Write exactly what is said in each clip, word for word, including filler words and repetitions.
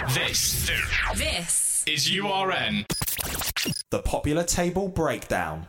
This, this is U R N. The Popular Table Breakdown.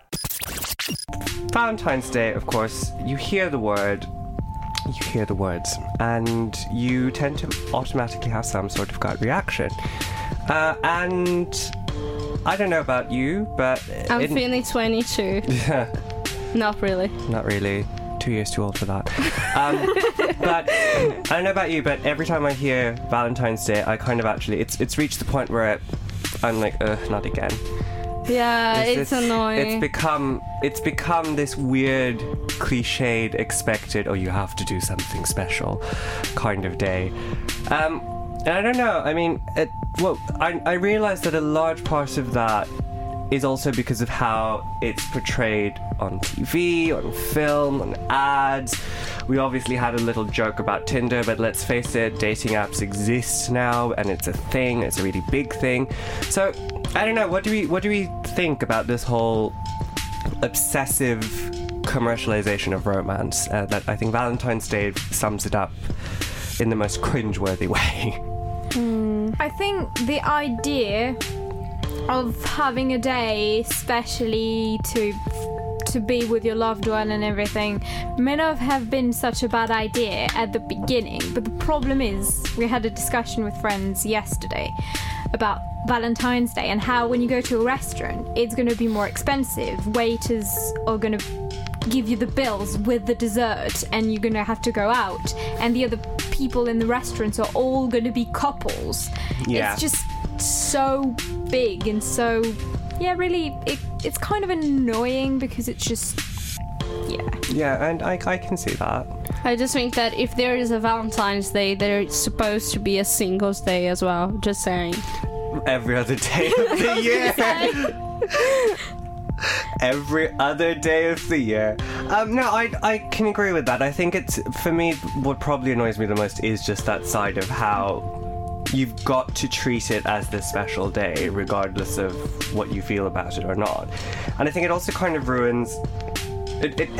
Valentine's Day, of course, you hear the word, you hear the words, and you tend to automatically have some sort of gut reaction. Uh, and I don't know about you, but... I'm in... feeling twenty-two. Not really. Not really. Two years too old for that. Um, but I don't know about you, but every time I hear Valentine's Day, I kind of actually... It's it's reached the point where it, I'm like, ugh, not again. Yeah, it's, it's annoying. It's become it's become this weird, cliched, expected, oh, you have to do something special kind of day. Um, and I don't know. I mean, it, well, I I realize that a large part of that is also because of how it's portrayed on T V, on film, on ads. We obviously had a little joke about Tinder, but let's face it, dating apps exist now, and it's a thing. It's a really big thing. So I don't know. What do we what do we think about this whole obsessive commercialization of romance? Uh, that I think Valentine's Day sums it up in the most cringeworthy way. Mm. I think the idea of having a day, especially to to be with your loved one and everything, may not have been such a bad idea at the beginning. But the problem is, we had a discussion with friends yesterday about Valentine's Day and how when you go to a restaurant, it's going to be more expensive. Waiters are going to give you the bills with the dessert, and you're going to have to go out. And the other people in the restaurants are all going to be couples. Yeah. It's just so big and so, yeah, really, it, it's kind of annoying because it's just, yeah. Yeah, and I, I can see that. I just think that if there is a Valentine's Day, there's supposed to be a Singles Day as well. Just saying. Every other day of the year. Every other day of the year. Um, no, I I can agree with that. I think it's, for me, what probably annoys me the most is just that side of how you've got to treat it as this special day, regardless of what you feel about it or not. And I think it also kind of ruins... It, it,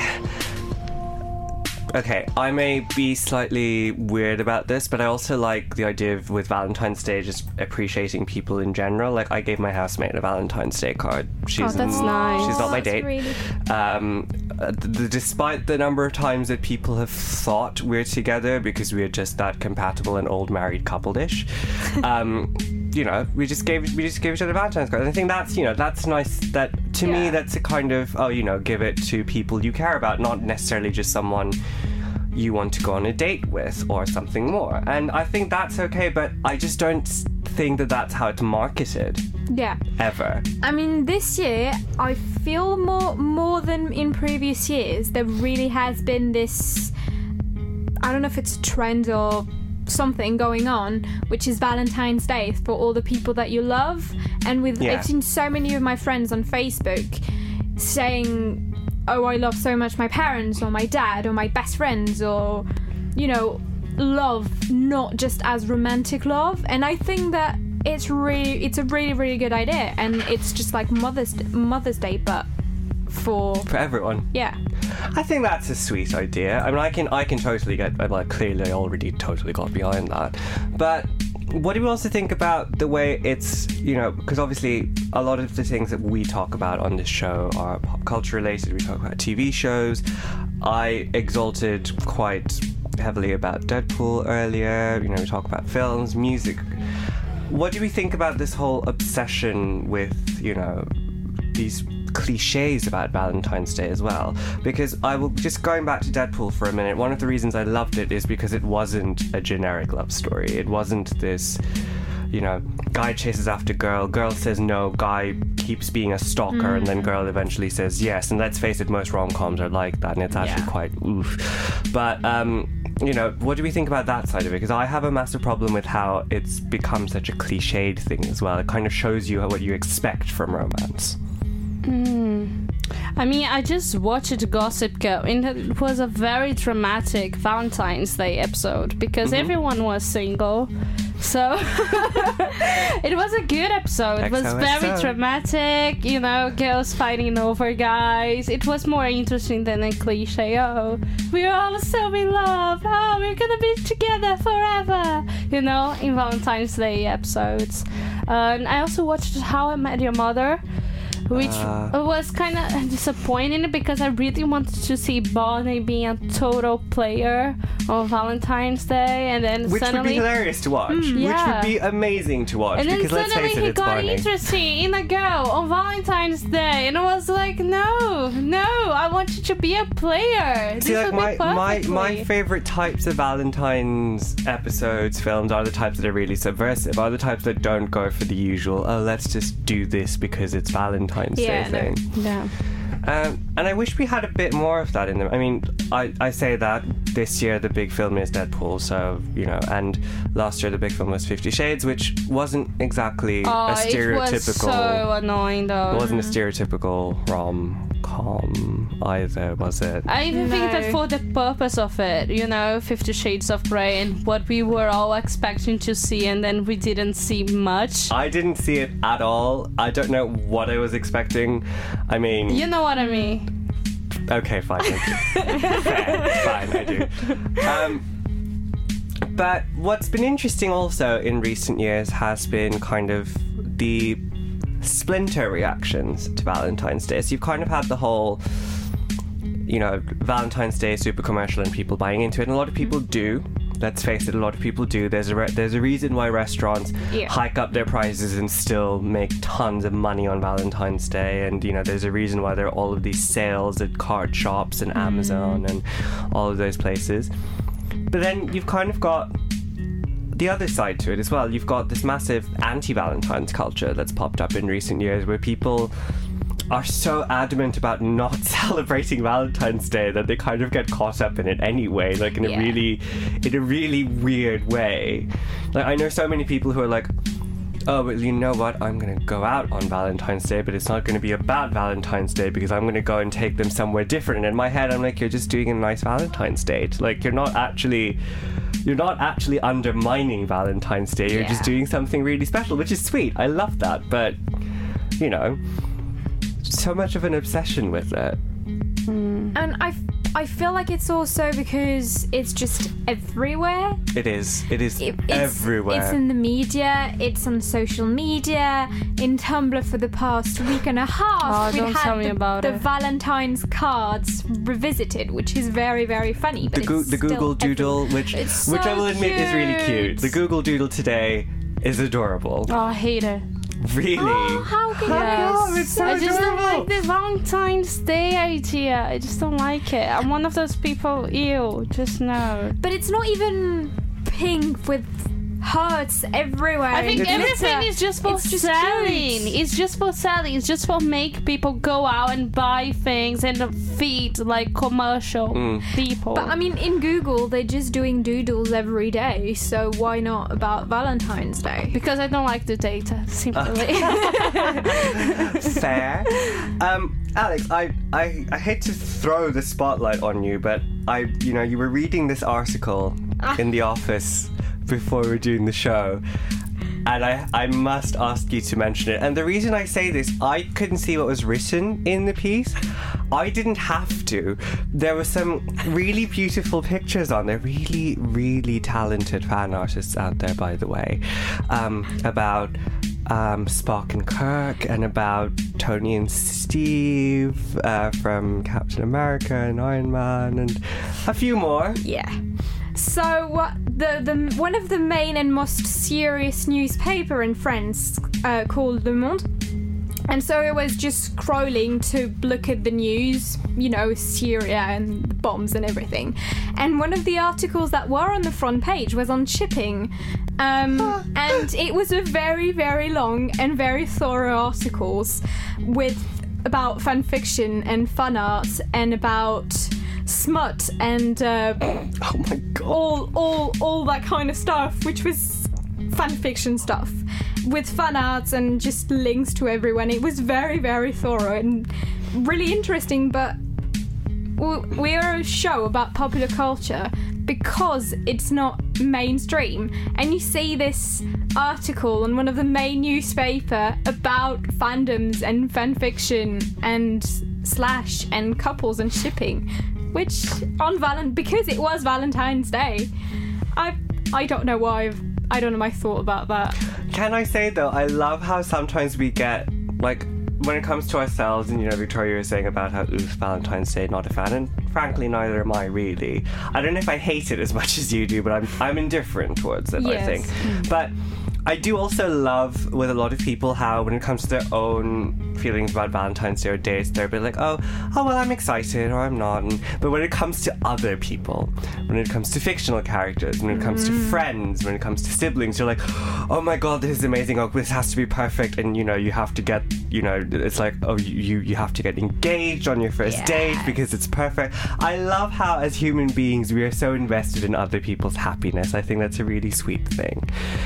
okay, I may be slightly weird about this, but I also like the idea of, with Valentine's Day, just appreciating people in general. Like, I gave my housemate a Valentine's Day card. She's oh, that's n- nice. She's not my That's date. really... Um, uh, th- despite the number of times that people have thought we're together because we're just that compatible and old married couple-ish, um, you know, we just gave we just gave each other Valentine's cards. And I think that's, you know, that's nice. That to Yeah. me, that's a kind of, oh, you know, give it to people you care about, not necessarily just someone you want to go on a date with or something more. And I think that's okay, but I just don't think that that's how it's marketed. Yeah. Ever. I mean, this year, I feel more more than in previous years, there really has been this, I don't know if it's a trend or something going on, which is Valentine's Day for all the people that you love. And with Yeah. I've seen so many of my friends on Facebook saying, oh, I love so much my parents or my dad or my best friends, or, you know, love, not just as romantic love. And I think that it's really, it's a really, really good idea. And it's just like Mother's Mother's Day, but for... For everyone. Yeah. I think that's a sweet idea. I mean, I can I can totally get, well, clearly I already totally got behind that. But what do you also think about the way it's, you know, because obviously a lot of the things that we talk about on this show are pop culture related. We talk about T V shows. I exalted quite heavily about Deadpool earlier. You know, we talk about films, music. What do we think about this whole obsession with, you know, these cliches about Valentine's Day as well? Because I will, just going back to Deadpool for a minute, one of the reasons I loved it is because it wasn't a generic love story. It wasn't this, you know, guy chases after girl, girl says no, guy keeps being a stalker, mm. and then girl eventually says yes. And let's face it, most rom-coms are like that, and it's actually Yeah. quite oof. But um you know, what do we think about that side of it? Because I have a massive problem with how it's become such a cliched thing as well. It kind of shows you what you expect from romance. Mm. I mean, I just watched Gossip Girl, and it was a very dramatic Valentine's Day episode because Mm-hmm. everyone was single. So it was a good episode. It was X O X O. very dramatic, you know, girls fighting over guys. It was more interesting than a cliche. Oh, we're all so in love. Oh, we're gonna be together forever. You know, in Valentine's Day episodes. Uh, and I also watched How I Met Your Mother, which Uh. was kind of disappointing because I really wanted to see Barney being a total player on Valentine's Day, and then Which suddenly, would be hilarious to watch. Which yeah. would be amazing to watch. and then because let's suddenly face it, he it's got Barney. interesting in a girl on Valentine's Day, and I was like, no, no, I want you to be a player. See, this like would my, be my perfectly. my favorite types of Valentine's episodes, films, are the types that are really subversive, are the types that don't go for the usual, oh, let's just do this because it's Valentine's Yeah, Day no. thing. Yeah. Um, and I wish we had a bit more of that in them. I mean, I, I say that this year the big film is Deadpool, so, you know, and last year the big film was Fifty Shades, which wasn't exactly Oh, a stereotypical... it was so annoying though. It wasn't a stereotypical rom-com either, was it? I even think No. that for the purpose of it, you know, Fifty Shades of Grey and what we were all expecting to see, and then we didn't see much. I didn't see it at all. I don't know what I was expecting. I mean... You know what I mean? Okay, fine. I do. Fair, fine, I do. Um, but what's been interesting also in recent years has been kind of the splinter reactions to Valentine's Day. So you've kind of had the whole, you know, Valentine's Day super commercial and people buying into it. And a lot of people do. Let's face it, a lot of people do. There's a re- there's a reason why restaurants Yeah. hike up their prices and still make tons of money on Valentine's Day. And, you know, there's a reason why there are all of these sales at card shops and Amazon and all of those places. But then you've kind of got the other side to it as well. You've got this massive anti-Valentine's culture that's popped up in recent years where people are so adamant about not celebrating Valentine's Day that they kind of get caught up in it anyway, like in a Yeah. really in a really weird way. Like, I know so many people who are like, oh, but you know what, I'm gonna go out on Valentine's Day, but it's not gonna be about Valentine's Day because I'm gonna go and take them somewhere different. And in my head I'm like, you're just doing a nice Valentine's date. Like, you're not actually you're not actually undermining Valentine's Day, you're Yeah. just doing something really special, which is sweet. I love that. But, you know, so much of an obsession with it. And I, I feel like it's also because it's just everywhere. It is. It is It- it's, everywhere. It's in the media. It's on social media. In Tumblr for the past week and a half, Oh, we don't had tell me the, about the it. Valentine's cards revisited, which is very, very funny. But the, Goo- it's the still Google Doodle, everywhere. which It's which I so will admit is really cute. cute. The Google Doodle today is adorable. Oh, I hate it. Really? Oh, how can Yes. you? it's so I just don't adorable. like the Valentine's Day idea. I just don't like it. I'm one of those people, ew, just no. But it's not even pink with hearts everywhere. I think and everything glitter. is just for It's just selling. cute. It's just for selling. It's just for make people go out and buy things and feed like commercial Mm. people. But I mean, in Google, they're just doing doodles every day, so why not about Valentine's Day? because I don't like the data, simply. Fair. Um, Alex, I, I I hate to throw the spotlight on you, but I you know you were reading this article in the office before we were doing the show. And I, I must ask you to mention it. And the reason I say this, I couldn't see what was written in the piece. I didn't have to. There were some really beautiful pictures on there. Really, really talented fan artists out there, by the way. Um, about um, Spock and Kirk, and about Tony and Steve uh, from Captain America and Iron Man, and a few more. Yeah. So what the the one of the main and most serious newspaper in France uh, called Le Monde. And so I was just scrolling to look at the news, you know, Syria and the bombs and everything. And one of the articles that were on the front page was on shipping. Um, and it was a very, very long and very thorough articles with about fan fiction and fan art and about smut and uh, Oh my god. all, all, all that kind of stuff, which was fan fiction stuff with fan arts and just links to everyone. It was very, very thorough and really interesting. But we are a show about popular culture because it's not mainstream, and you see this article in one of the main newspaper about fandoms and fanfiction and slash and couples and shipping, which on Valent because it was Valentine's Day, I I don't know why I've, I don't know my thought about that. Can I say though, I love how sometimes we get like when it comes to ourselves, and you know, Victoria was saying about how oof, Valentine's Day, not a fan, and frankly, neither am I really. I don't know if I hate it as much as you do, but I'm I'm indifferent towards it. Yes. I think, but I do also love with a lot of people how when it comes to their own feelings about Valentine's Day or dates, they're a bit like, oh, oh well, I'm excited or I'm not. And, but when it comes to other people, when it comes to fictional characters, when it comes to friends, when it comes to siblings, you're like, oh my god, this is amazing. Oh, this has to be perfect. And you know, you have to get, you know, it's like, oh, you you have to get engaged on your first Yeah. date because it's perfect. I love how as human beings we are so invested in other people's happiness. I think that's a really sweet thing.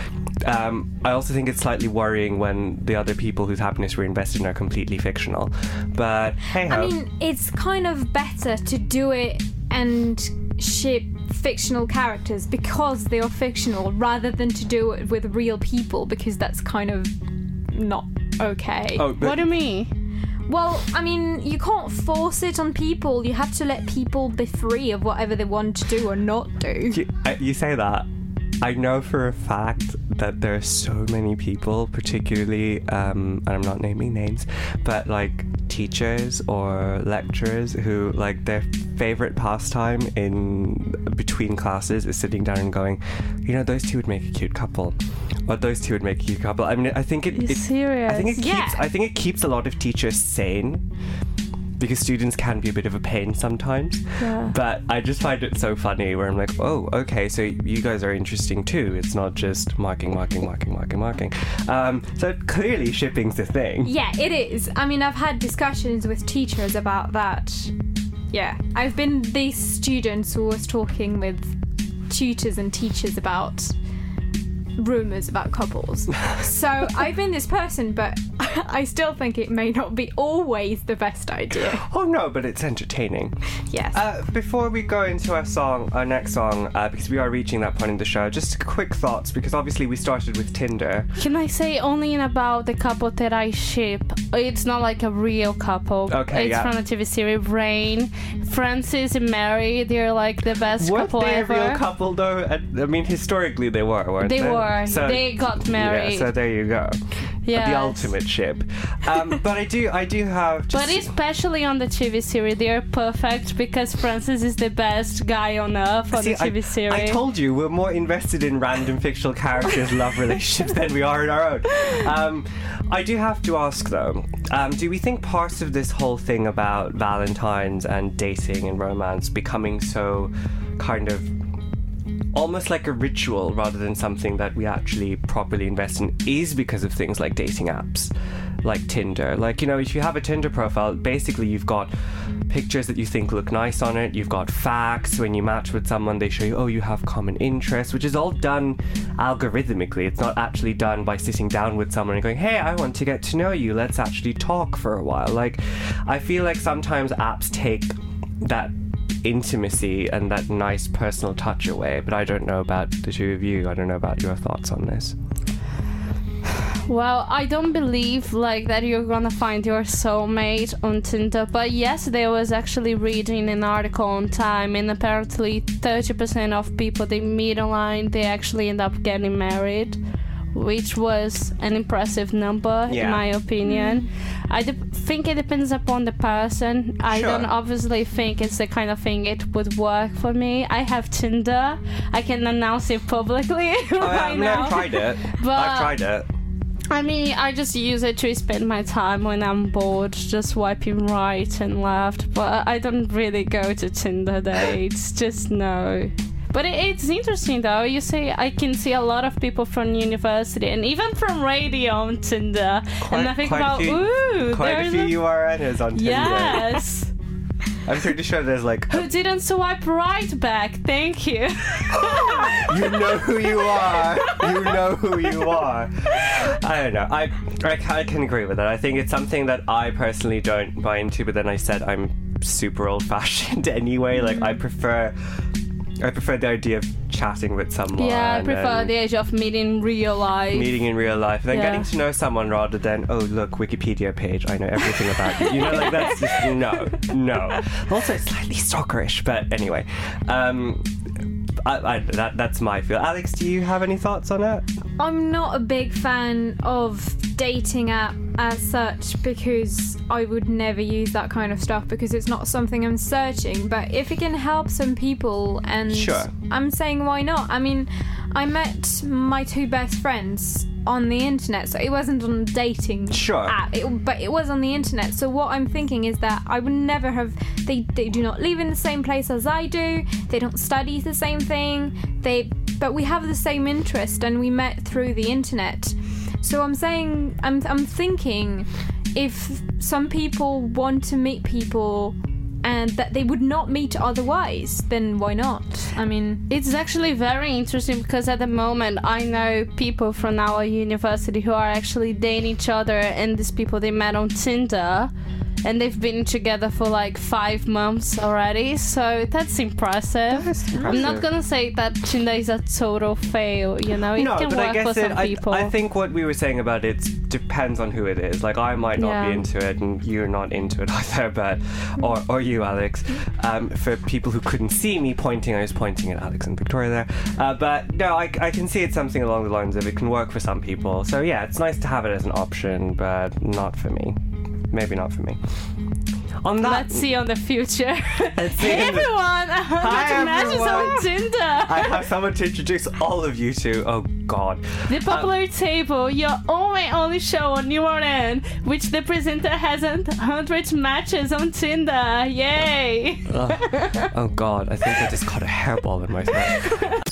Um, I also think it's slightly worrying when the other people whose happiness we're invested in are completely fictional. But hey ho. I mean, it's kind of better to do it and ship fictional characters because they are fictional rather than to do it with real people because that's kind of not okay. oh, but What do you mean? Well, I mean, you can't force it on people. You have to let people be free of whatever they want to do or not do. you, uh, you say that. I know for a fact that there are so many people, particularly, um, and I'm not naming names, but like teachers or lecturers who like their favorite pastime in between classes is sitting down and going, you know, those two would make a cute couple, or those two would make a cute couple. I mean, I think it. You it serious? I think it keeps. Yeah. I think it keeps a lot of teachers sane. Because students can be a bit of a pain sometimes. Yeah. But I just find it so funny where I'm like, oh, okay, so you guys are interesting too. It's not just marking, marking, marking, marking, marking. Um, so clearly shipping's a thing. Yeah, it is. I mean, I've had discussions with teachers about that. Yeah, I've been these students who was talking with tutors and teachers about rumours about couples. So I've been this person, but I still think it may not be always the best idea. Oh no, but it's entertaining. Yes. Uh, before we go into our song, our next song, uh, because we are reaching that point in the show, just quick thoughts, because obviously we started with Tinder. Can I say only in about the couple that I ship? It's not like a real couple. Okay, It's yeah. from the T V series Rain. Francis and Mary, they're like the best Weren't couple they ever. a real couple though? I I mean, historically they were, weren't they? They were. So- They got married. Yeah, so there you go. Yes. The ultimate ship. Um, but I do, I do have. Just, But especially on the T V series, they are perfect because Francis is the best guy on earth on See, the T V I, series. I told you we're more invested in random fictional characters' love relationships than we are in our own. Um, I do have to ask though, um, do we think parts of this whole thing about Valentine's and dating and romance becoming so kind of almost like a ritual rather than something that we actually properly invest in is because of things like dating apps, like Tinder? Like, you know, if you have a Tinder profile, basically you've got pictures that you think look nice on it, you've got facts. When you match with someone, they show you, oh, you have common interests, which is all done algorithmically. It's not actually done by sitting down with someone and going, hey, I want to get to know you, let's actually talk for a while. Like, I feel like sometimes apps take that intimacy and that nice personal touch away, but I don't know about the two of you. I don't know about your thoughts on this. Well, I don't believe like that you're gonna find your soulmate on Tinder, but yesterday I was actually reading an article on Time, and apparently thirty percent of people they meet online, they actually end up getting married, which was an impressive number Yeah. in my opinion. I de- think it depends upon the person. I Sure. don't obviously think it's the kind of thing it would work for me. I have Tinder. I can announce it publicly I, right I've now. never tried it. But- I've tried it. I mean, I just use it to spend my time when I'm bored, just swiping right and left. But I don't really go to Tinder dates, just no. But it, it's interesting though. You see, I can see a lot of people from university and even from radio on Tinder, and I think quite about, a few, ooh, quite a there's few a- U R Ns on Tinder. yes. I'm pretty sure there's like, Who didn't swipe right back? Thank you. you know who you are. You know who you are. I don't know. I, I, I can agree with that. I think it's something that I personally don't buy into, but then I said I'm super old-fashioned anyway. Like, I prefer... I prefer the idea of chatting with someone. Yeah, I prefer and the age of meeting in real life. meeting in real life, and then Yeah. getting to know someone rather than, oh, look, Wikipedia page, I know everything about you. You know, like, that's just, no, no. Also, slightly stalkerish, but anyway. Um, I, I, that, that's my feel. Alex, do you have any thoughts on it? I'm not a big fan of dating app as such because I would never use that kind of stuff because it's not something I'm searching. But if it can help some people, and Sure. I'm saying why not? I mean, I met my two best friends on the internet, so it wasn't on a dating Sure. app, it, but it was on the internet. So what I'm thinking is that I would never have. They they do not live in the same place as I do. They don't study the same thing. They but we have the same interest, and we met through the internet. So I'm saying I'm I'm thinking if some people want to meet people and that they would not meet otherwise, then why not? I mean, It's actually very interesting because at the moment I know people from our university who are actually dating each other, and these people they met on Tinder and they've been together for like five months already, so that's impressive. That's I'm impressive. not gonna say that Tinder is a total fail, you know, it No, can but work I guess for some it, I, people. I think what we were saying about it depends on who it is. Like, I might not Yeah. be into it, and you're not into it either, but or or you, Alex. Um, for people who couldn't see me pointing, I was pointing at Alex and Victoria there. Uh, but no, I, I can see it's something along the lines of it can work for some people. So yeah, it's nice to have it as an option, but not for me. Maybe not for me. On that, Let's see on the future. Let's see Hey in the- everyone, I Hi, have matches on everyone. Tinder. I have someone to introduce all of you to. Oh God. The Popular Table, your only only show on U R N, which the presenter has one hundred matches on Tinder. Yay! Oh, oh God, I think I just caught a hairball in my throat.